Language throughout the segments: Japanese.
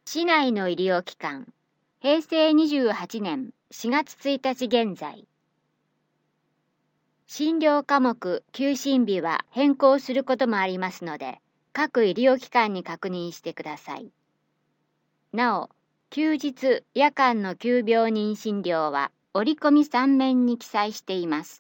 市内の医療機関、平成28年4月1日現在。診療科目休診日は変更することもありますので、各医療機関に確認してください。なお、休日・夜間の急病人診療は折り込み3面に記載しています。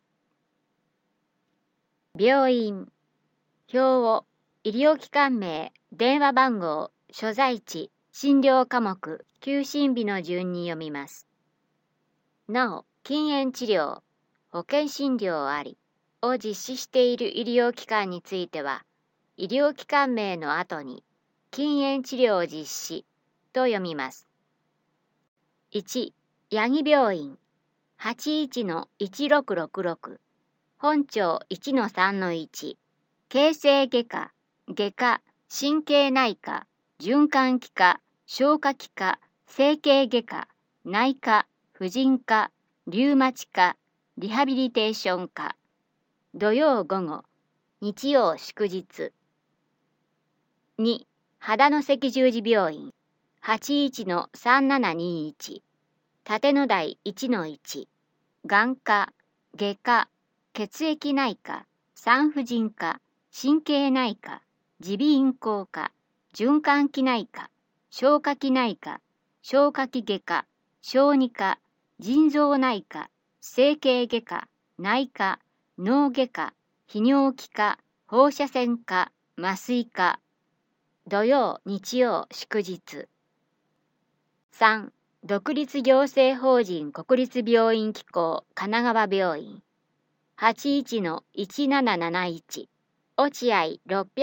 病院、表を医療機関名、電話番号、所在地、診療科目、休診日の順に読みます。なお、禁煙治療、保険診療ありを実施している医療機関については、医療機関名の後に禁煙治療実施と読みます。1、八木病院、81-1666、本町 1-3-1、形成外科、外科、神経内科、循環器科、消化器科、整形外科、内科、婦人科、リウマチ科、リハビリテーション科。土曜午後、日曜祝日。2、秦野赤十字病院、81-3721、立野台 1-1、眼科、外科、血液内科、産婦人科、神経内科、耳鼻咽喉科、循環器内科、消化器内科、消化器外科、小児科、腎臓内科、整形外科、内科、脳外科、泌尿器科、放射線科、麻酔科。土曜、日曜、祝日。3、独立行政法人国立病院機構神奈川病院、81-1771、落合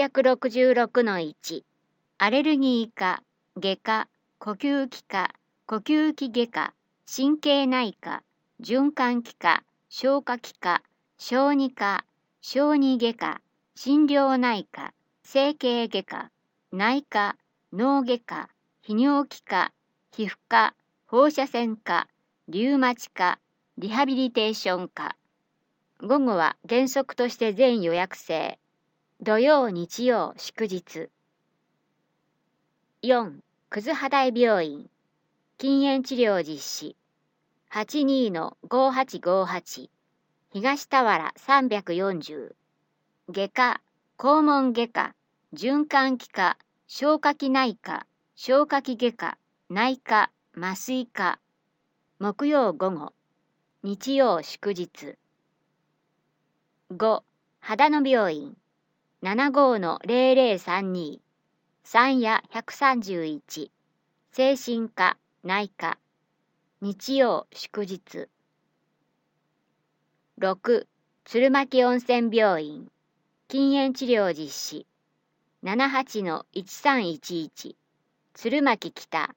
666-1、アレルギー科、外科、呼吸器科、呼吸器外科、神経内科、循環器科、消化器科、小児科、小児外科、心療内科、整形外科、内科、脳外科、泌尿器科、皮膚科、放射線科、リウマチ科、リハビリテーション科。午後は原則として全予約制。土曜、日曜、祝日。4、葛葉台病院、禁煙治療実施。82-5858、東田原340。外科、肛門外科、循環器科、消化器内科、消化器外科、内科、麻酔科。木曜午後、日曜祝日。5、秦野病院、75-0032、山谷131、精神科、内科。日曜祝日。6、鶴巻温泉病院、禁煙治療実施。78-1311、鶴巻北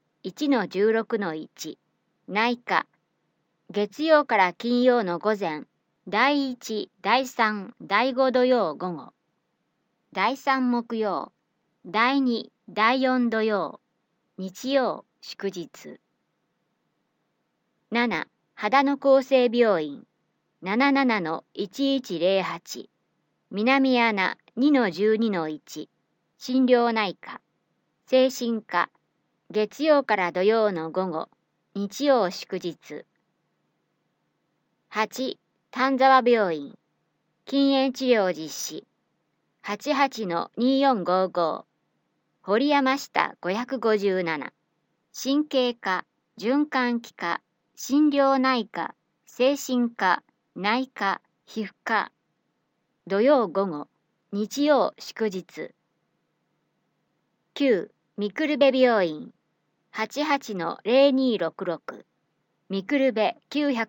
1-16-1、内科。月曜から金曜の午前、第1、第3、第5土曜午後、第3木曜、第2、第4土曜、日曜祝日。7、秦野厚生病院、77-1108、南穴 2-12-1、心療内科、精神科。月曜から土曜の午後、日曜祝日。8、丹沢病院、禁煙治療実施。88-2455、堀山下557、神経科、循環器科、心療内科、精神科、内科、皮膚科。土曜午後、日曜祝日。9、みくるべ病院、88-0266、みくるべ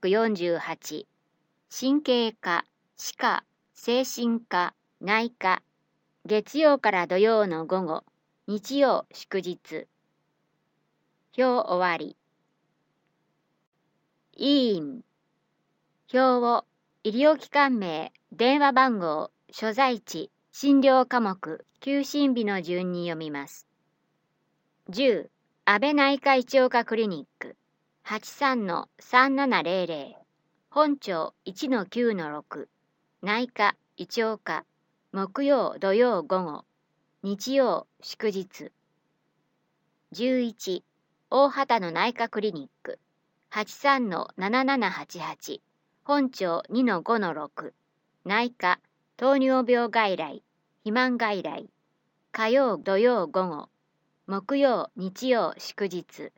948、神経科、歯科、精神科、内科。月曜から土曜の午後、日曜祝日。表終わり。委員、表を医療機関名、電話番号、所在地、診療科目、休診日の順に読みます。10、安倍内科胃腸科クリニック、83-3700、本町 1-9-6、内科、胃腸科、木曜、土曜午後、日曜、祝日。11、 大畑の内科クリニック 83-7788 本町 2-5-6 内科糖尿病外来肥満外来火曜土曜午後木曜日曜祝日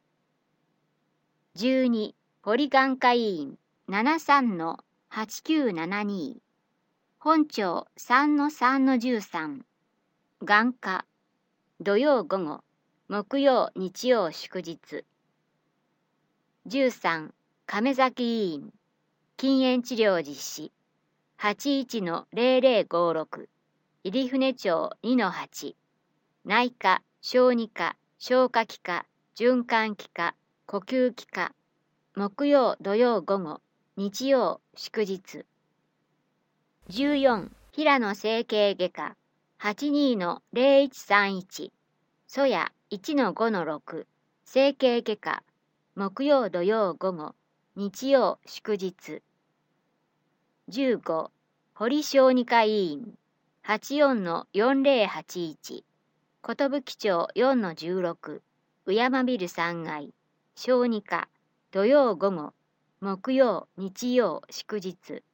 12ポリ眼科医院 73-8972 本町 3-3-13 眼科土曜午後木曜日曜祝日13亀崎医院禁煙治療実施 81-0056 入船町 2-8 内科小児科消化器科循環器科呼吸器科木曜土曜午後日曜祝日14平野整形外科 82-0131 曽谷 1-5-6 整形外科木曜土曜午後日曜祝日15堀小児科医院 84-4081 寿町 4-16 宇山ビル3階小児科土曜午後木曜日曜祝日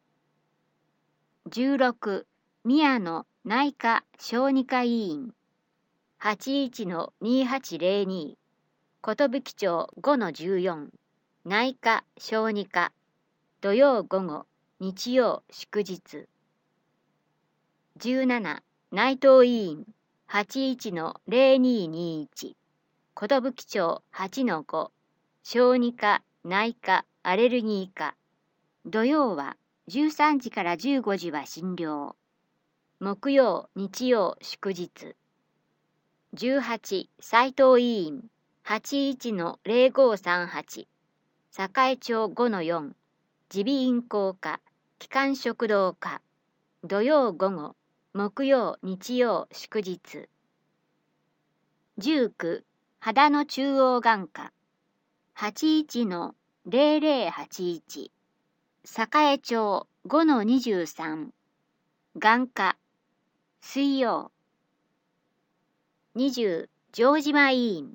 16宮野内科小児科医院 81-2802 寿町 5-14 内科小児科土曜午後日曜祝日17内藤医院 81-0221 寿町 8-5 小児科内科アレルギー科土曜は13時から15時は診療木曜日曜祝日18斉藤医院 81-0538 栄町 5-4 耳鼻咽喉科気管食道科土曜午後木曜日曜祝日19秦野中央眼科 81-0081 栄町 5-23 眼科水曜20城島医院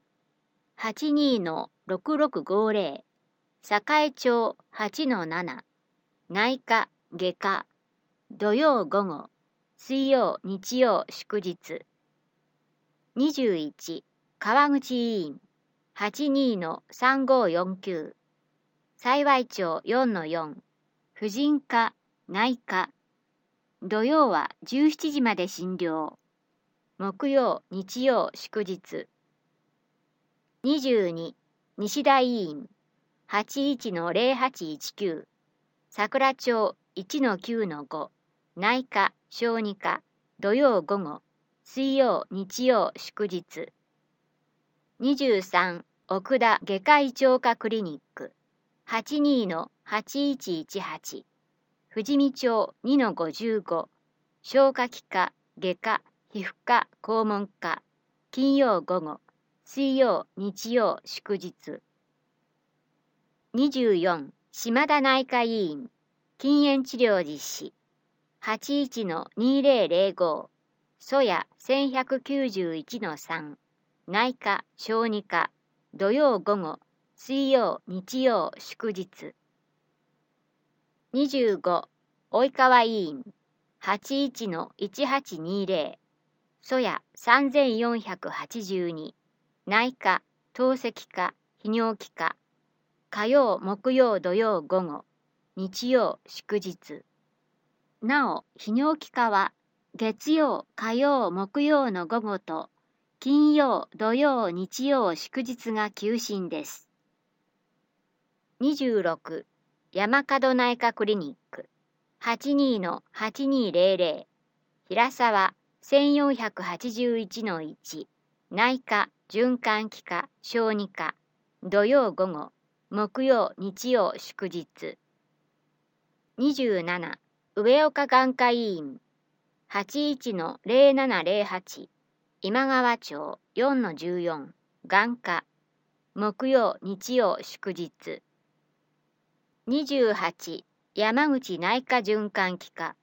82-6650 栄町 8-7 内科外科土曜午後水曜日曜祝日21川口医院 82-3549 幸町 4-4 婦人科内科土曜は17時まで診療木曜日曜祝日22西田医院 81-0819 桜町 1-9-5 内科小児科土曜午後水曜日曜祝日23奥田外科胃腸科クリニック 82-8118 富士見町 2-55 消化器科外科皮膚科肛門科金曜午後水曜日曜祝日24島田内科医院禁煙治療実施 81-2005 曽谷 1191-3 内科小児科土曜午後水曜日曜祝日25及川医院 81-1820 曽谷 3482 内科透析科泌尿器科火曜木曜土曜午後日曜祝日なお泌尿器科は月曜火曜木曜の午後と金曜土曜日曜祝日が休診です26山門内科クリニック 82-8200 平沢 1481-1 内科循環器科小児科土曜午後木曜日曜祝日27上岡眼科医院 81-0708 今川町 4-14 眼科木曜日曜祝日28山口内科循環器科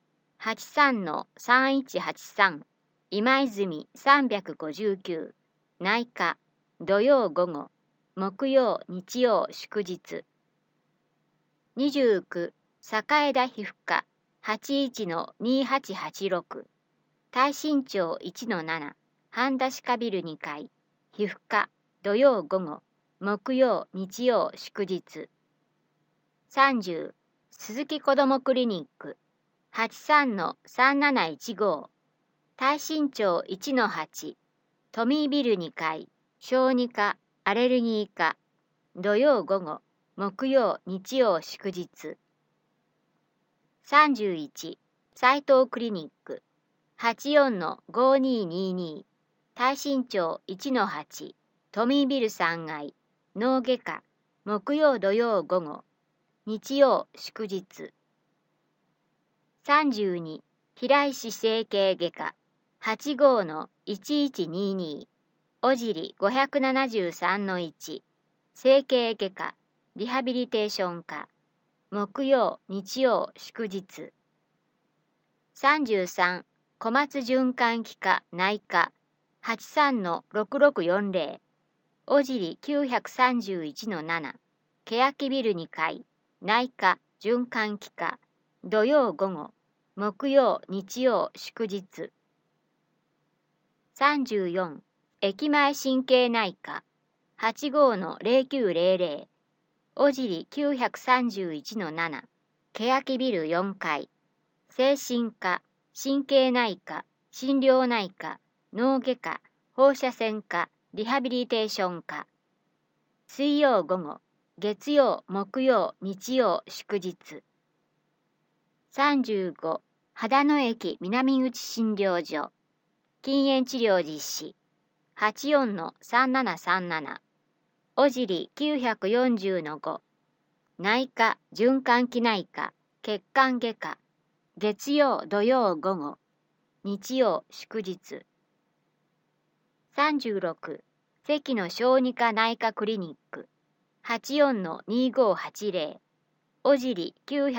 83-3183 今泉359内科土曜午後木曜、日曜、祝日。29、栄田皮膚科、81-2886。大新町1-7、半田歯科ビル2階、皮膚科、土曜午後、木曜、日曜、祝日。30、鈴木子どもクリニック、83-3715。大新町1-8、トミービル2階、小児科、アレルギー科、土曜午後、木曜、日曜、祝日。31、斉藤クリニック、84-5222。大新町1-8、トミービル3階、脳外科、木曜土曜午後、日曜祝日。32、平石整形外科、85-1122。小尻573-1。整形外科、リハビリテーション科、木曜、日曜、祝日。33、小松循環器科内科、83-6640。小尻931-7。欅ビル2階、内科、循環器科、土曜午後、木曜、日曜、祝日。34、駅前神経内科、85-0900。小尻931-7。欅ビル4階、精神科、神経内科、心療内科、脳外科、放射線科、リハビリテーション科。水曜午後、月曜、木曜、日曜、祝日。35、秦野駅南口診療所、禁煙治療実施、84-3737。小尻940-5。内科、循環器内科、血管外科、月曜、土曜午後、日曜、祝日。36、関の小児科内科クリニック、84-2580。小尻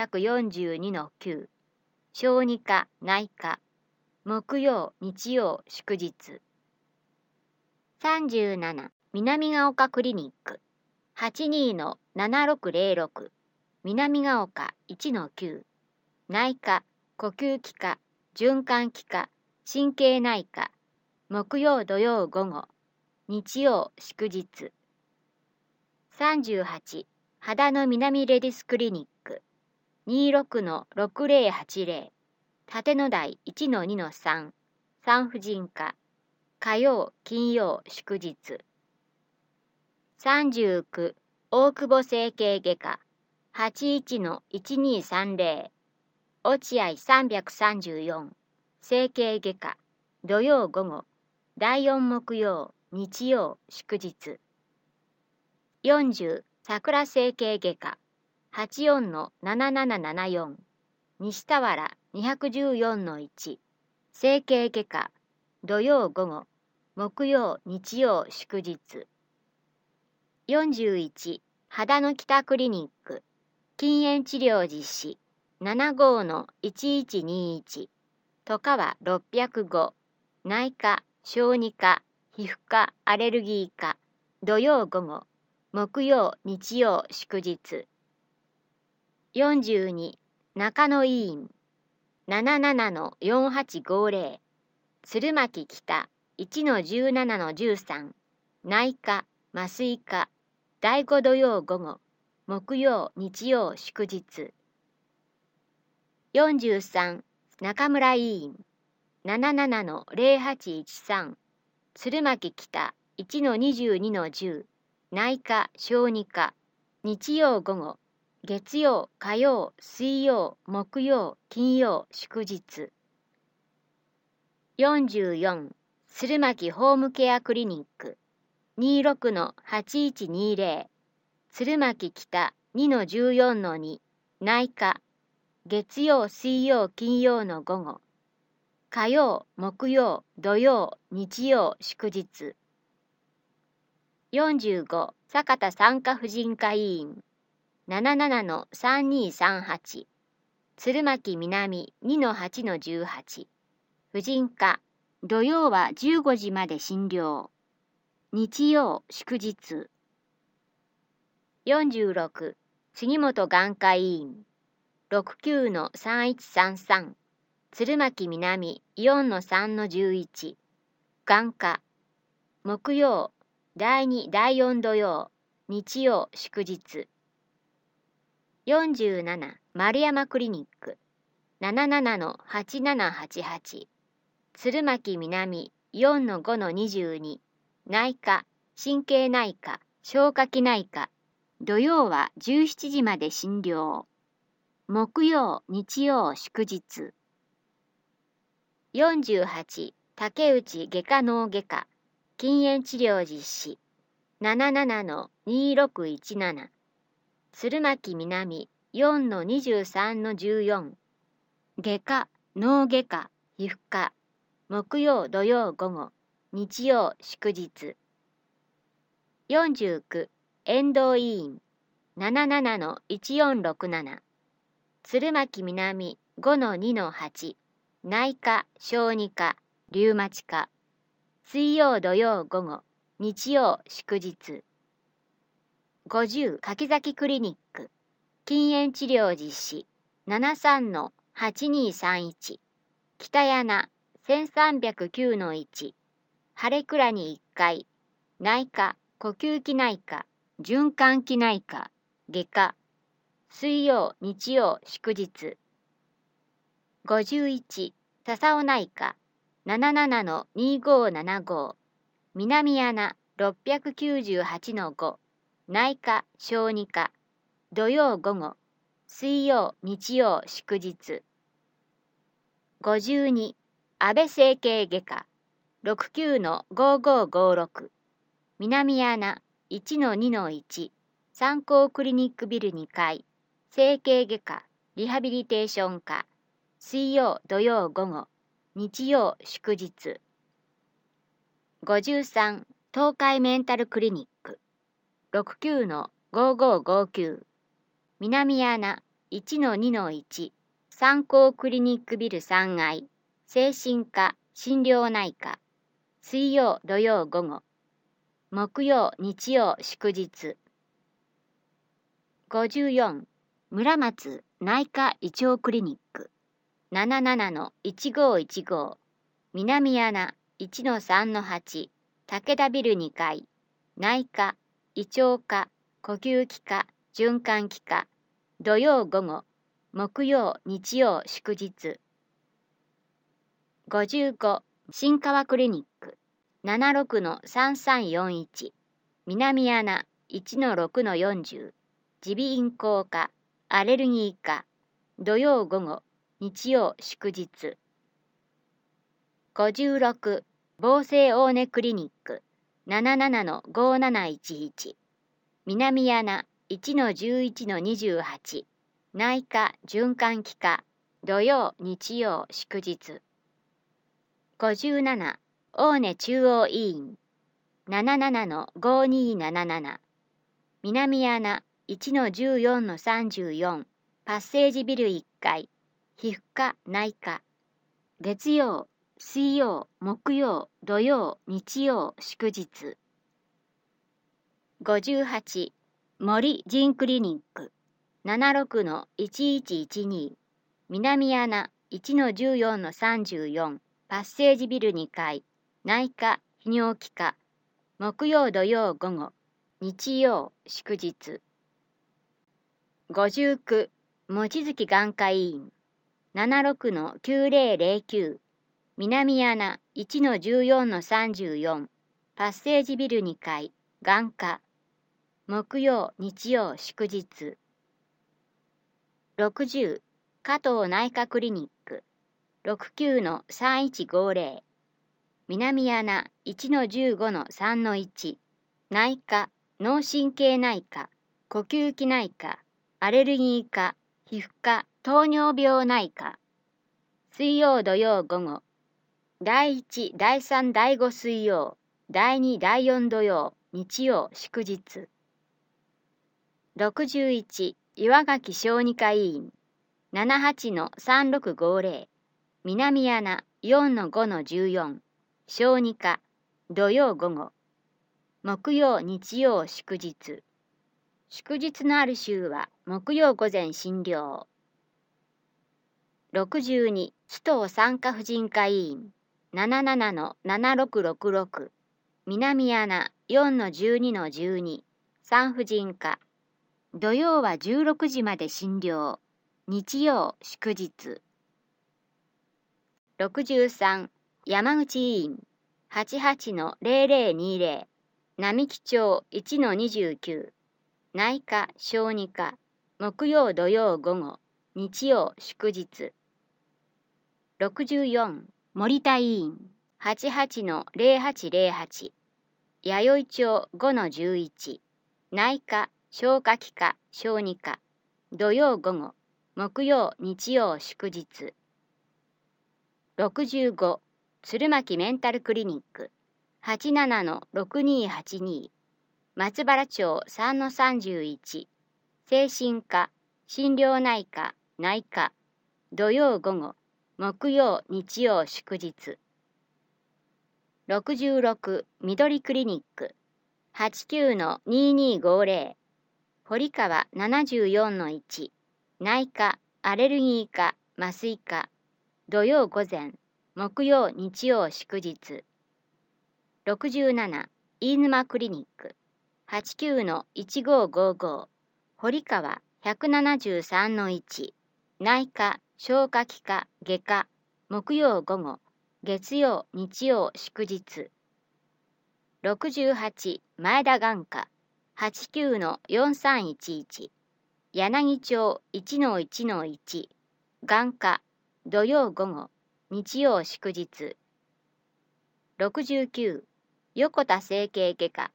942-9。小児科内科、木曜、日曜、祝日。37、南ヶ丘クリニック、82-7606。南ヶ丘1-9。内科、呼吸器科、循環器科、神経内科、木曜土曜午後、日曜祝日。38、秦野南レディスクリニック、26-6080。立野台1-2-3。産婦人科、火曜、金曜、祝日。39、大久保整形外科、81-1230。落合334。整形外科、土曜午後、第4木曜、日曜、祝日。40、桜整形外科、84-7774。西田原214-1。整形外科、土曜午後、木曜、日曜、祝日。41、秦野北クリニック、禁煙治療実施、75-1121。外川605。内科、小児科、皮膚科、アレルギー科、土曜午後、木曜、日曜、祝日。42、中野医院、77-4850。鶴巻北1-17-13。内科、麻酔科、第5土曜午後、木曜、日曜、祝日。43、中村医院、77-0813。鶴巻北1-22-10。内科、小児科、日曜午後、月曜、火曜、水曜、木曜、金曜、祝日。44、鶴巻ホームケアクリニック、26-8120。鶴巻北2-14-2。内科、月曜、水曜、金曜の午後、火曜、木曜、土曜、日曜、祝日。45、酒田産科婦人科医院、77-3238。鶴巻南2-8-18。婦人科、土曜は15時まで診療。日曜、祝日。 46杉本眼科医院69-3133鶴巻南4-3-11眼科木曜第2第4土曜日曜祝日47丸山クリニック77-8788鶴巻南4-5-22内科神経内科消化器内科土曜は17時まで診療木曜日曜祝日48竹内外科脳外科禁煙治療実施77-2617鶴巻南4-23-14外科脳外科皮膚科木曜土曜午後日曜祝日49遠藤医院77-1467鶴巻南5-2-8内科小児科リウマチ科水曜土曜午後日曜祝日50柿崎クリニック禁煙治療実施73-8231北柳1309-1晴れ倉に1回内科呼吸器内科循環器内科外科水曜日曜祝日51笹尾内科77-2575南柳698-5内科小児科土曜午後水曜日曜祝日52安倍整形外科69-5556南柳1-2-1三高クリニックビル2階整形外科リハビリテーション科水曜土曜午後日曜祝日53東海メンタルクリニック69-5559南柳1-2-1三高クリニックビル3階精神科心療内科水曜土曜午後木曜日曜祝日54村松内科胃腸クリニック77-1515南柳1-3-8武田ビル2階内科胃腸科呼吸器科循環器科土曜午後木曜日曜祝日55新川クリニック76-3341南柳1-6-40耳鼻咽喉科アレルギー科土曜午後日曜祝日56防生大根クリニック77-5711南柳1-11-28内科循環器科土曜日曜祝日57大根中央医院77-5277南柳1-14-34パッセージビル1階皮膚科内科月曜水曜木曜土曜日曜祝日58森腎クリニック76-1112南柳1-14-34パッセージビル2階内科泌尿器科木曜土曜午後日曜祝日59望月眼科医院76-9009南柳1-14-34パッセージビル2階眼科木曜日曜祝日60加藤内科クリニック69-3150南柳1-15-3-1内科脳神経内科呼吸器内科アレルギー科皮膚科糖尿病内科水曜土曜午後第1第3第5水曜第2第4土曜日曜祝日61岩垣小児科医院78-3650南柳4-5-14小児科土曜午後木曜日曜祝日祝日のある週は木曜午前診療。62、首藤産科婦人科医院 77-7666 南穴 4-12-12 産婦人科。土曜は16時まで診療。日曜祝日。63、山口医院 88-0020 並木町 1-29 内科小児科木曜土曜午後日曜祝日。64、森田医院 88-0808 弥生町 5-11 内科消化器科小児科土曜午後木曜日曜祝日。65、鶴巻メンタルクリニック 87-6282 松原町 3-31 精神科心療内科内科土曜午後木曜日曜祝日。66、緑クリニック 89-2250 堀川 74-1 内科アレルギー科麻酔科土曜午前木曜日曜祝日。67、飯沼クリニック 89-1555 堀川 173-1 内科消化器科外科木曜午後月曜日曜祝日。68、前田眼科 89-4311 柳町 1-1-1 眼科土曜午後日曜祝日。69、横田整形外科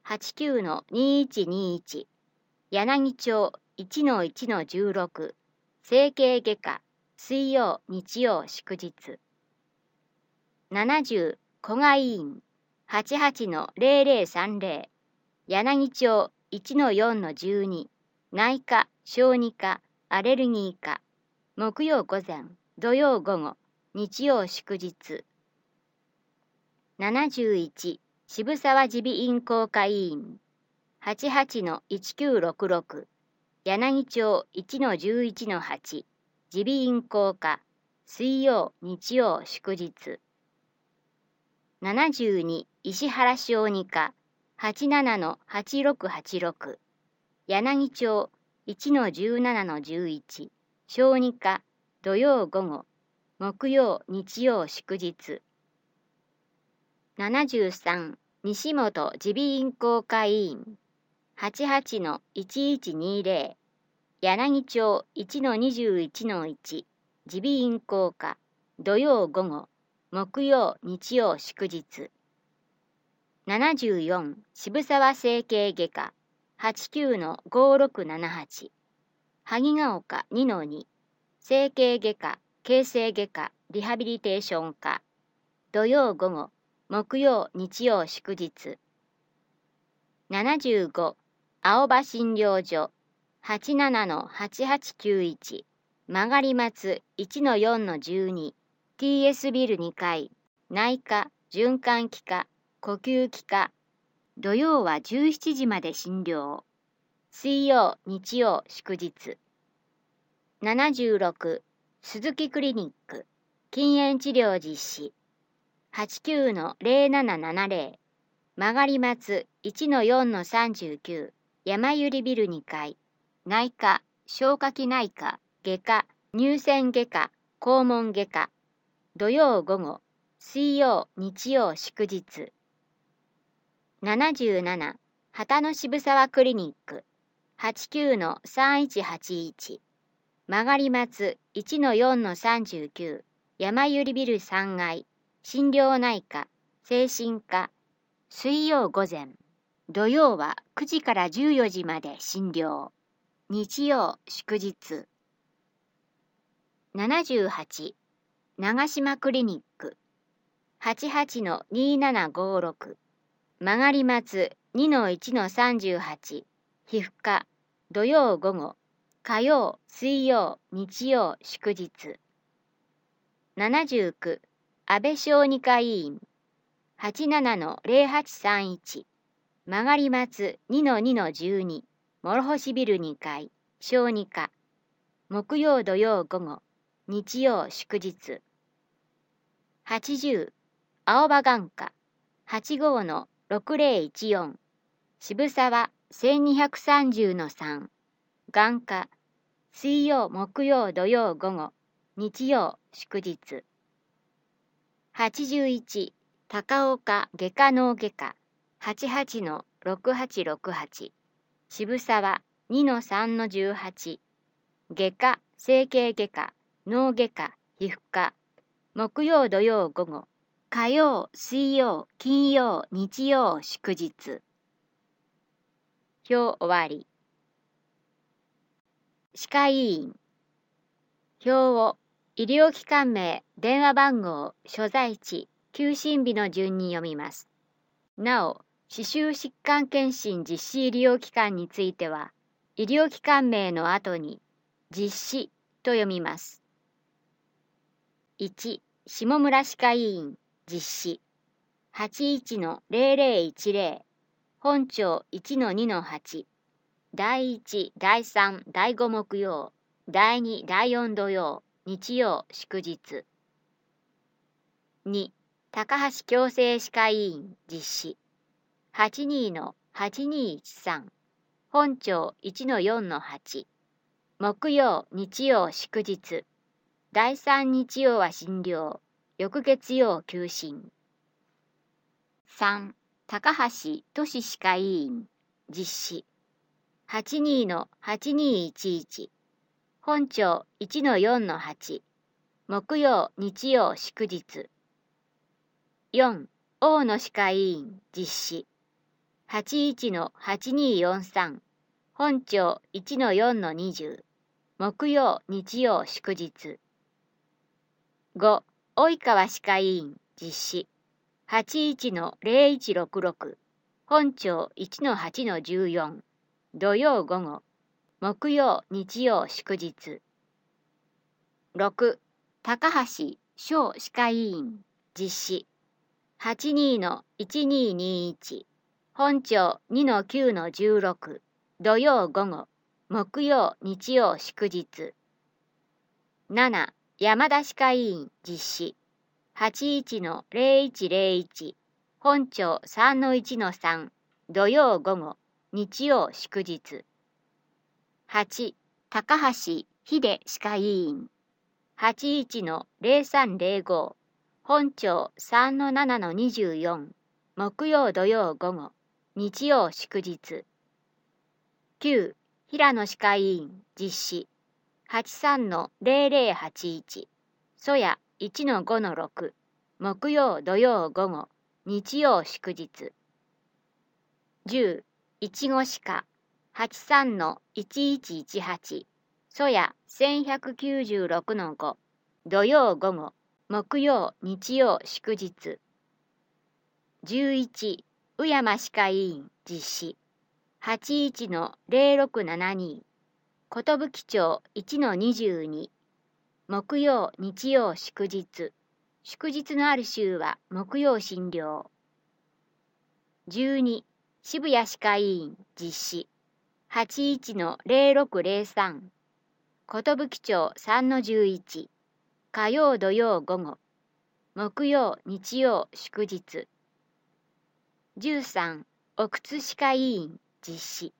89-2121 柳町 1-1-16 整形外科水曜日曜祝日。70、古賀医院 88-0030 柳町 1-4-12 内科小児科アレルギー科木曜午前土曜午後日曜祝日。71、渋沢耳鼻咽喉科医院 88-1966 柳町 1-11-8 耳鼻咽喉科水曜日曜祝日。72、石原小児科 87-8686 柳町 1-17-11 小児科土曜午後木曜日曜祝日。73、西本耳鼻咽喉科医院 88-1120 柳町 1-21-1 耳鼻咽喉科土曜午後木曜日曜祝日。74、渋沢整形外科 89-5678 萩ヶ丘 2-2 整形外科形成外科リハビリテーション科土曜午後木曜日曜祝日。75、青葉診療所 87-8891 曲がり松 1-4-12 TS ビル2階内科循環器科呼吸器科土曜は17時まで診療。水曜日曜祝日。76、鈴木クリニック禁煙治療実施 89-0770 曲がり松 1-4-39 山百合ビル2階内科消化器内科外科乳腺外科肛門外科土曜午後水曜日曜祝日。77、秦野渋沢クリニック 89-3181 曲がり松 1-4-39 山百合ビル3階心療内科精神科水曜午前土曜は9時から14時まで診療。日曜祝日。78、長島クリニック 88-2756 曲がり松 2-1-38 皮膚科土曜午後火曜水曜日曜祝日。79、安倍小児科医院 87-0831 曲がり松 2-2-12 諸星ビル2階、小児科。木曜土曜午後、日曜祝日。80、青葉眼科、85-6014、渋沢1230-3、眼科、水曜木曜土曜午後、日曜祝日。81、高岡外科脳外科、88-6868、渋沢2-3-18、外科、整形外科、脳外科、皮膚科、木曜土曜午後、火曜、水曜、金曜、日曜祝日。表終わり。歯科医院。表を医療機関名、電話番号、所在地、休診日の順に読みます。なお、歯周疾患検診実施医療機関については、医療機関名の後に実施と読みます。1、下村歯科医院実施 81-0010、本庁 1-2-8、第1、第3、第5木曜、第2、第4土曜、日曜祝日。2、高橋矯正歯科医院実施 82-8213、本庁 1-4-8、木曜、日曜祝日。第3日曜は診療、翌月曜休診。3、高橋都市歯科医院実施 82-8211、本庁 1-4-8、木曜、日曜祝日。4、大野歯科医院実施 81-8243、本庁 1-4-20、木曜、日曜祝日。5、及川歯科医院実施 81-0166、本庁 1-8-14、土曜午後、木曜、日曜祝日。6、高橋小歯科医院実施 82-1221、本庁 2-9-16、土曜午後、木曜、日曜祝日。7、山田歯科医院実施 81-0101、本庁 3-1-3、土曜午後、日曜祝日。8、高橋秀歯科医院 81-0305、本庁 3-7-24、木曜土曜午後、日曜祝日。9、平野歯科医院実施 83-0081、曽谷 1-5-6、木曜土曜午後、日曜祝日。10、いちご歯科 83-1118、曽谷1196-5、土曜午後、木曜、日曜祝日。11、宇山歯科医院実施 81-0672、寿町 1-22、木曜、日曜祝日。祝日のある週は木曜診療。12、渋谷歯科医院実施 81-0603、寿町 3-11、火曜土曜午後、木曜日曜祝日。13、奥津歯科医院実施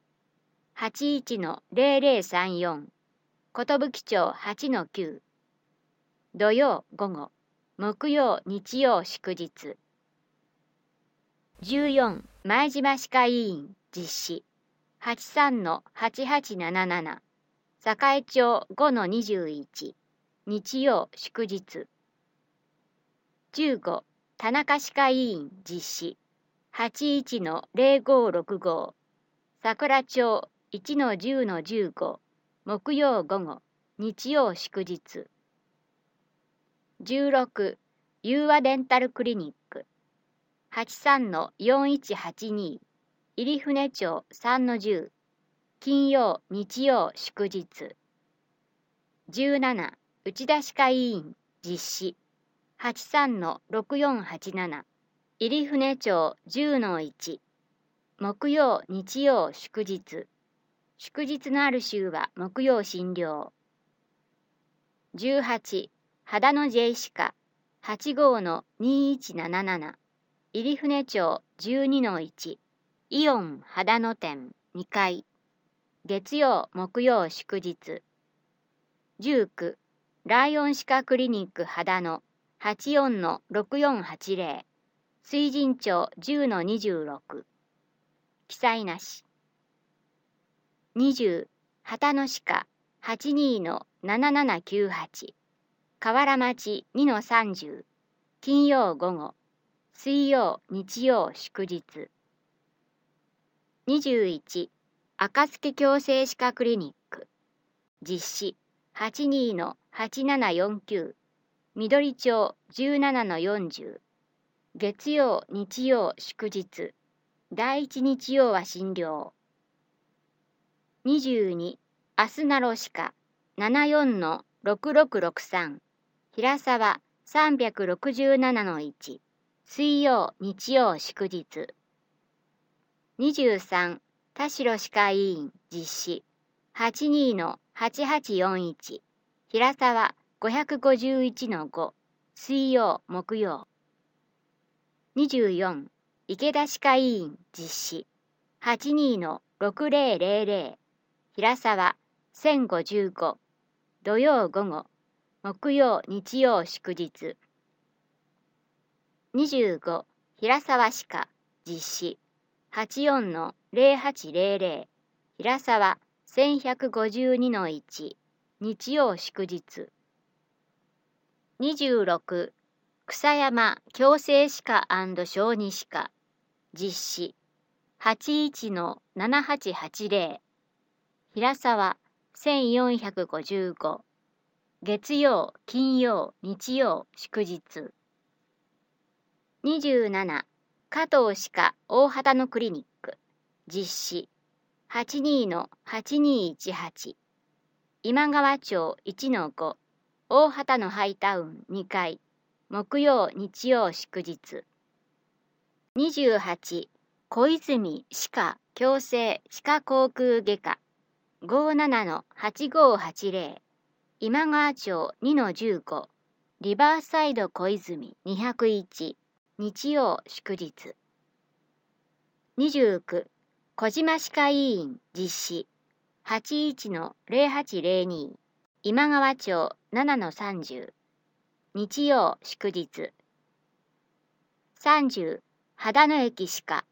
81-0034、寿町 8-9、土曜午後、木曜日曜祝日。14、前島歯科医院実施 83-8877、栄町 5-21、日曜祝日。15、田中歯科医院実施 81-0565、桜町 1-10-15、木曜午後、日曜祝日。16、友和デンタルクリニック 83-4182、入船町 3-10、金曜、日曜祝日。17、内田歯科医院実施 83-6487、入船町 10-1、木曜、日曜祝日。 祝日のある週は木曜診療。18、秦野 J 歯科85-2177、入船町 12-1、イオン秦野店2階。月曜、木曜祝日。19、ライオン歯科クリニック秦野84-6480、水神町 10-26。記載なし。20、秦野歯科82-7798、河原町 2-30、金曜午後、水曜、日曜祝日。21、暁矯正歯科クリニック、実施 82-8749、緑町 17-40、月曜、日曜祝日、第一日曜は診療。22、アスナロ歯科74-6663、平沢367-1、水曜、日曜祝日。23、田代歯科医院実施 82-8841、平沢551-5、水曜、木曜。24、池田歯科医院実施 82-6000、平沢1055、土曜午後、木曜、日曜祝日。25、平沢歯科実施 84-0800、平沢1152-1、日曜祝日。26、草山矯正歯科&小児歯科実施 81-7880、平沢1455、月曜、金曜、日曜祝日。27、加藤歯科大畑のクリニック実施 82-8218、今川町 1-5、大畑のハイタウン2階、木曜、日曜祝日。28、小泉歯科矯正歯科口腔外科 57-8580、今川町 2-15、リバーサイド小泉201、日曜祝日。29、小島歯科医院実施 81-0802、今川町 7-30、日曜祝日。30、秦野駅歯科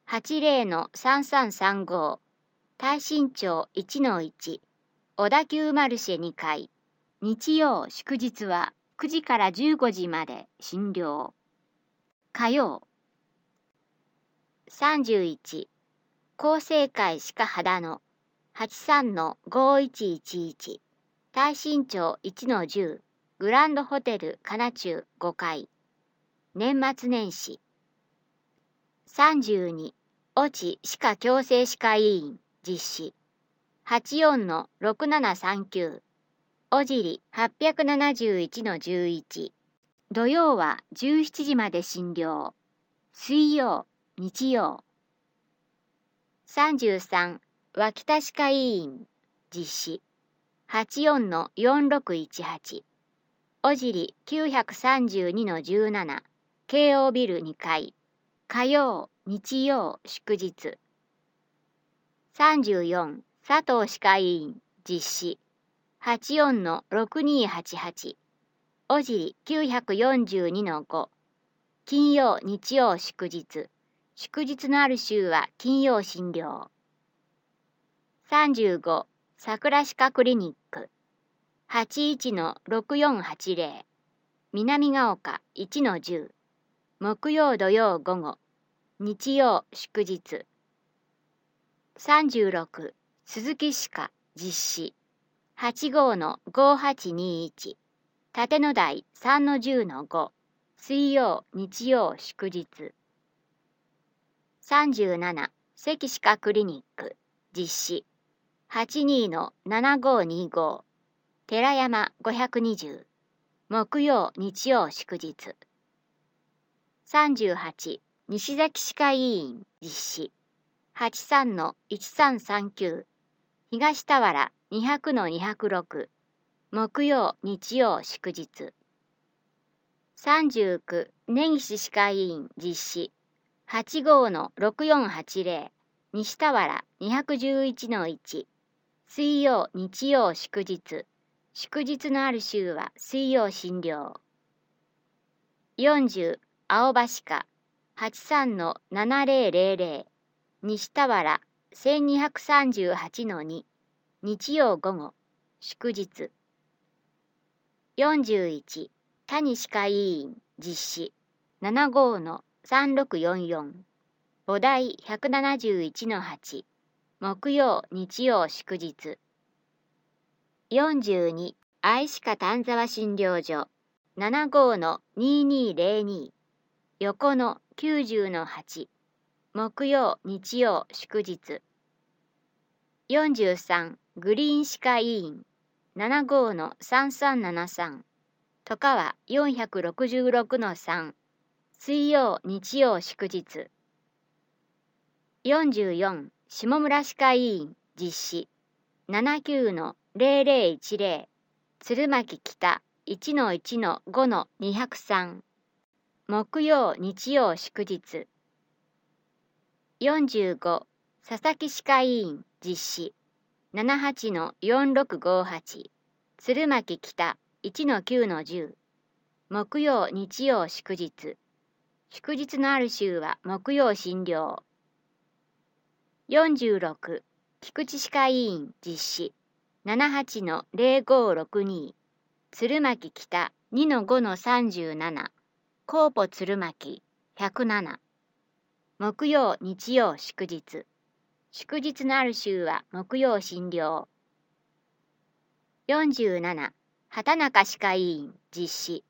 80-3335、大新町 1-1、小田急マルシェ2階、日曜祝日は9時から15時まで診療。火曜。31、厚生会歯科秦野 83-5111、大新町 1-10、グランドホテルかな中5階、年末年始。32、越智歯科矯正歯科医院実施 84-6739、小尻871-11、土曜は17時まで診療。水曜、日曜。33、脇田歯科医院実施 84-4618、小尻932-17、京王ビル2階、火曜、日曜祝日。34、佐藤歯科医院実施 84-6288、小尻942-5、金曜、日曜祝日。祝日のある週は金曜診療。35、桜歯科クリニック 81-6480、南ヶ丘 1-10、木曜土曜午後、日曜祝日。36、鈴木歯科実施 85-5821、立野台 3-10-5、水曜、日曜祝日。37、関歯科クリニック実施 82-7525、寺山520、木曜、日曜祝日。38、西崎歯科医院実施 83-1339、 東田原200-206木曜日曜祝日。39根岸歯科医院実施85-6480西田原211-1水曜日曜祝日。祝日のある週は水曜診療。40青葉歯科83-7000西田原1238-2日曜午後祝日。41谷歯科医院実施75-3644母大171-8木曜日曜祝日。42愛歯科丹沢診療所75-2202横野90-8木曜日曜祝日。43グリーン歯科医院75-3373外川466-3水曜日曜祝日。44下村歯科医院実施79-0010鶴巻北1-1-5-203木曜日曜祝日。45佐々木歯科医院実施78-4658鶴巻北1-9-10木曜日曜祝日。祝日のある週は木曜診療。46菊池歯科医院実施78-0562鶴巻北2-5-37コーポ鶴巻107木曜日曜祝日。祝日のある週は木曜診療。47畑中歯科医院実施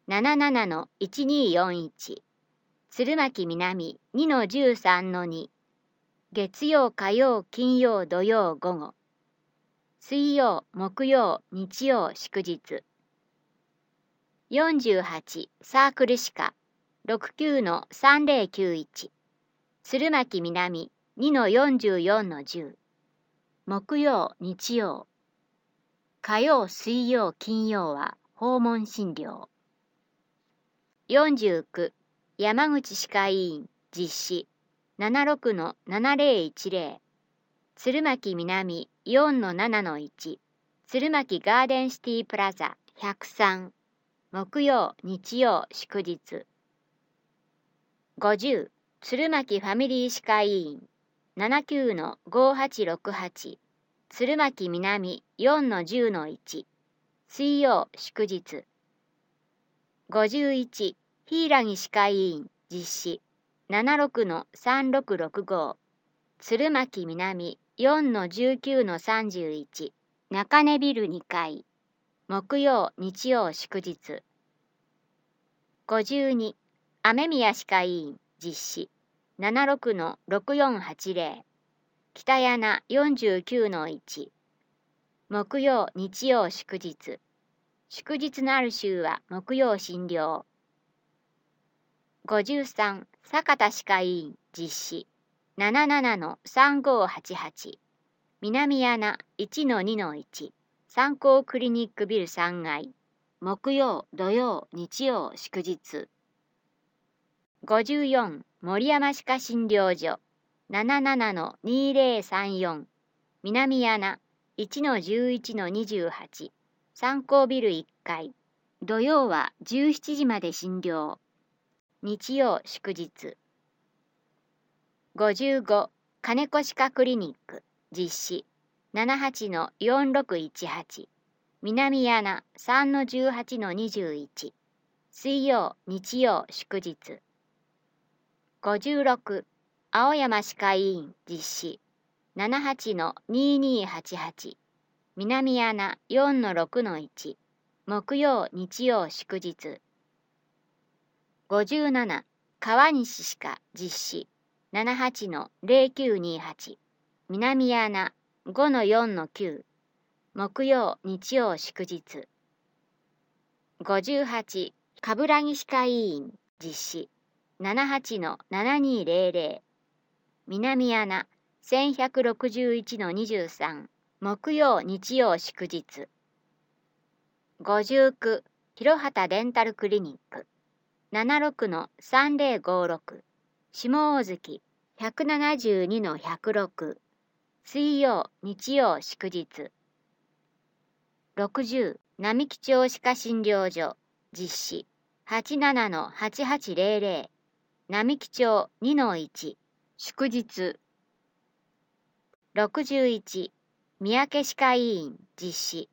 77-1241鶴巻南2-13-2月曜火曜金曜土曜午後水曜木曜日曜祝日。48サークル歯科69-3091鶴巻南2-44-10木曜日曜火曜水曜金曜は訪問診療。49山口歯科医院実施76-7010鶴巻南4-7-1鶴巻ガーデンシティプラザ103木曜日曜祝日。50鶴巻ファミリー歯科医院79-5868鶴巻南4-10-1水曜祝日。51柊歯科医院実施76-3665鶴巻南4-19-31中根ビル2階木曜日曜祝日。52雨宮歯科医院実施76-6480北柳49-1木曜日曜祝日。祝日のある週は木曜診療。53酒田歯科医院実施77-3588南柳1-2-1三幸クリニックビル3階木曜土曜日曜祝日。54森山歯科診療所77-2034南柳1-11-28三幸ビル1階土曜は17時まで診療。日曜祝日。55金子歯科クリニック実施78-4618南柳3-18-21水曜日曜祝日。56青山歯科医院実施78-2288南柳4-6-1木曜日曜祝日。57川西歯科実施78-0928南柳5-4-9木曜日曜祝日。58冠城歯科医院実施78-7200南柳1161-23 木曜日曜祝日。59広畑デンタルクリニック。76-3056下大月172-106水曜日曜祝日。60並木町歯科診療所実施87-8800並木町2-1祝日。61三宅歯科医院実施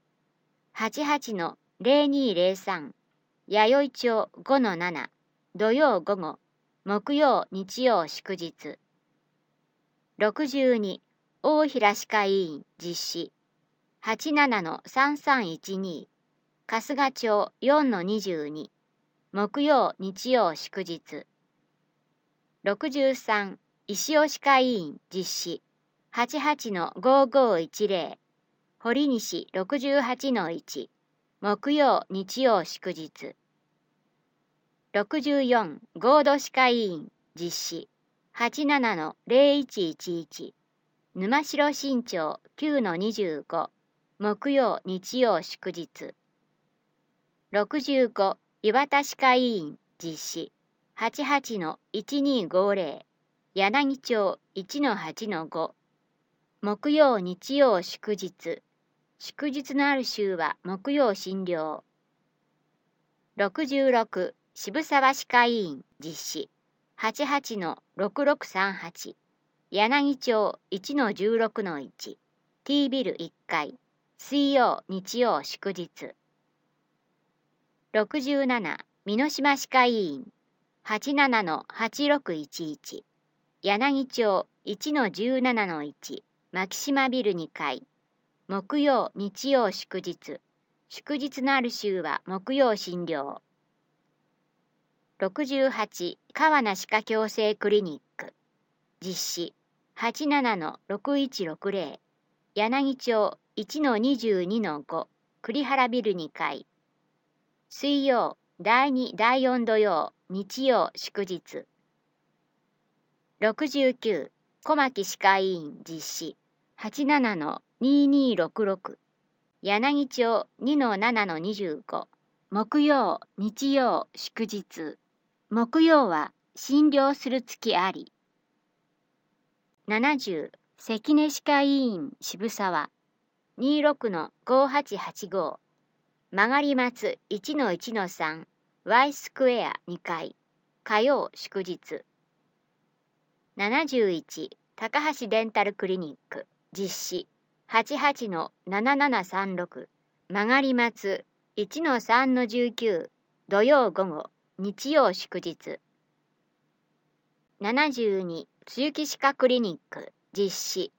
88-0203弥生町5-7土曜午後木曜日曜祝日。62大平歯科医院実施87-3312春日町4-22木曜日曜祝日。63石尾歯科医院実施88-5510堀西68-1木曜日曜祝日。64合同歯科医院実施87-0111沼城新町9-25木曜日曜祝日。65岩田歯科医院実施88-1250柳町1-8-5木曜日曜祝日。祝日のある週は木曜診療。66渋沢歯科医院実施88-6638柳町1-16-1 T ビル1階水曜日曜祝日。67美濃島歯科医院87-8611柳町1-17-1牧島ビル2階木曜日曜祝日。祝日のある週は木曜診療。68川名歯科矯正クリニック実施87-6160柳町1-22-5栗原ビル2階水曜第2第4土曜日曜祝日。69小牧歯科医院実施87-2266柳町2-7-25木曜日曜祝日。木曜は診療する月あり。70関根歯科医院渋沢26-5885曲がり松 1-1-3 Y スクエア2階火曜祝日。71高橋デンタルクリニック実施88-7736曲がり松 1-3-19土曜午後日曜祝日。72露木歯科クリニック実施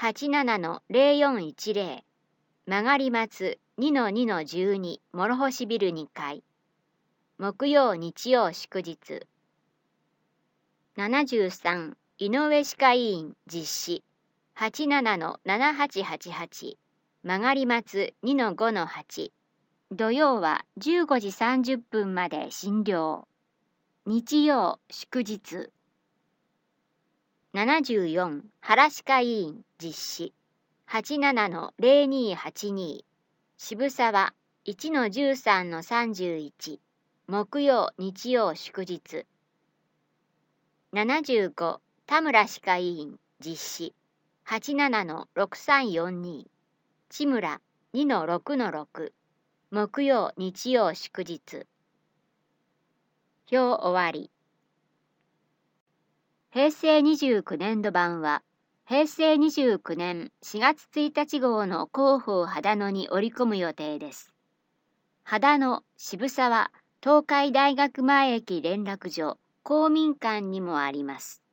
87-0410曲がり松 2-2-12諸星ビル2階木曜日曜祝日。73井上歯科医院実施87-7888曲がり松 2-5-8土曜は15時30分まで診療。日曜祝日。74原歯科医院実施87-0282渋沢 1-13-31木曜日曜祝日。75田村歯科医院実施87-6342千村 2-6-6木曜日曜祝日。表終わり。平成29年度版は平成29年4月1日号の広報秦野に織り込む予定です。秦野渋沢東海大学前駅連絡所公民館にもあります。